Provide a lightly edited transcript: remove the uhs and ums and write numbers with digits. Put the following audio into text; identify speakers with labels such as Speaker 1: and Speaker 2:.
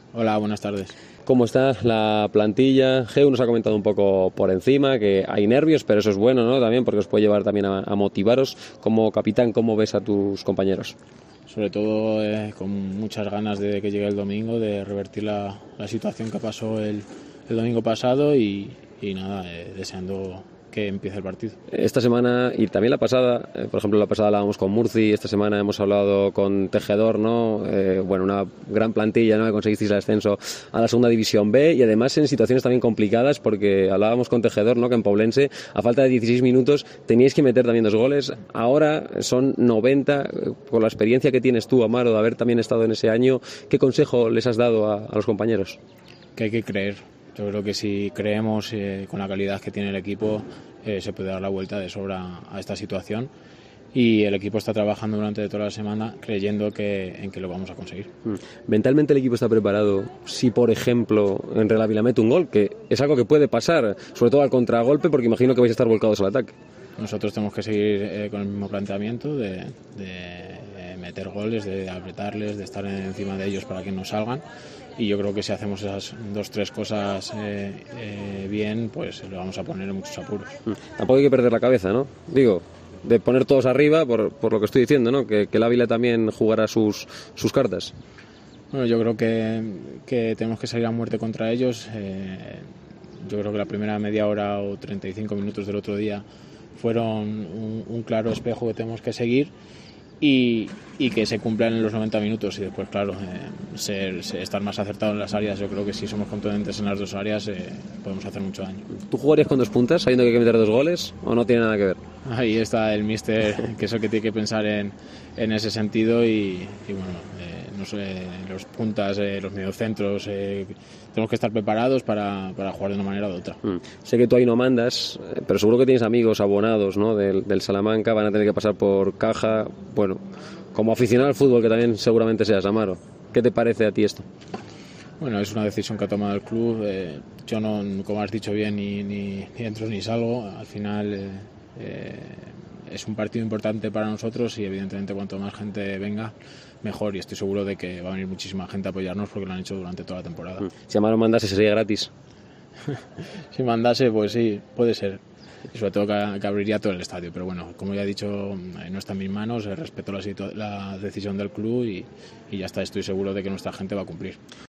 Speaker 1: Hola, buenas tardes.
Speaker 2: ¿Cómo está la plantilla? Geu nos ha comentado un poco por encima que hay nervios, pero eso es bueno, ¿no? También porque os puede llevar también a motivaros. Como capitán, ¿cómo ves a tus compañeros?
Speaker 1: Sobre todo con muchas ganas de que llegue el domingo, de revertir la situación que pasó el domingo pasado y nada, deseando que empiece el partido.
Speaker 2: Esta semana y también la pasada, por ejemplo, la pasada hablábamos con Murci, esta semana hemos hablado con Tejedor, ¿no? Bueno, una gran plantilla, ¿no? Que conseguisteis el ascenso a la segunda división B y además en situaciones también complicadas porque hablábamos con Tejedor, ¿no? Que en Poblense, a falta de 16 minutos, teníais que meter también 2 goles. Ahora son 90. Con la experiencia que tienes tú, Amaro, de haber también estado en ese año, ¿qué consejo les has dado a los compañeros?
Speaker 1: Que hay que creer. Yo creo que si creemos con la calidad que tiene el equipo, se puede dar la vuelta de sobra a esta situación. Y el equipo está trabajando durante toda la semana creyendo en que lo vamos a conseguir.
Speaker 2: ¿Mentalmente el equipo está preparado si, por ejemplo, en Real Ávila mete un gol? Que es algo que puede pasar, sobre todo al contragolpe, porque imagino que vais a estar volcados al ataque.
Speaker 1: Nosotros tenemos que seguir con el mismo planteamiento de meter goles, de apretarles, de estar encima de ellos para que no salgan. Y yo creo que si hacemos esas 2-3 cosas bien, pues le vamos a poner en muchos apuros.
Speaker 2: Tampoco hay que perder la cabeza, ¿no? Digo, de poner todos arriba, por lo que estoy diciendo, ¿no? Que el Ávila también jugará sus cartas.
Speaker 1: Bueno, yo creo que tenemos que salir a muerte contra ellos. Yo creo que la primera media hora o 35 minutos del otro día fueron un claro espejo que tenemos que seguir y que se cumplan en los 90 minutos y después, claro, estar más acertado en las áreas. Yo creo que si somos contundentes en las dos áreas podemos hacer mucho daño.
Speaker 2: ¿Tú jugarías con 2 puntas sabiendo que hay que meter 2 goles o no tiene nada que ver?
Speaker 1: Ahí está el míster, que es el que tiene que pensar en ese sentido y bueno, no sé, los puntas, los mediocentros, tenemos que estar preparados para jugar de una manera u otra.
Speaker 2: Sé que tú ahí no mandas, pero seguro que tienes amigos abonados, ¿no? del Salamanca, van a tener que pasar por caja. Bueno, como aficionado al fútbol, que también seguramente seas, Amaro, ¿qué te parece a ti esto?
Speaker 1: Bueno, es una decisión que ha tomado el club. Yo no, como has dicho bien, ni entro ni salgo. Al final es un partido importante para nosotros y evidentemente cuanto más gente venga, mejor. Y estoy seguro de que va a venir muchísima gente a apoyarnos porque lo han hecho durante toda la temporada.
Speaker 2: Si Amaro mandase sería gratis.
Speaker 1: Si mandase, pues sí, puede ser. Y sobre todo que abriría todo el estadio. Pero bueno, como ya he dicho, no está en mis manos. Respeto la decisión del club y ya está. Estoy seguro de que nuestra gente va a cumplir.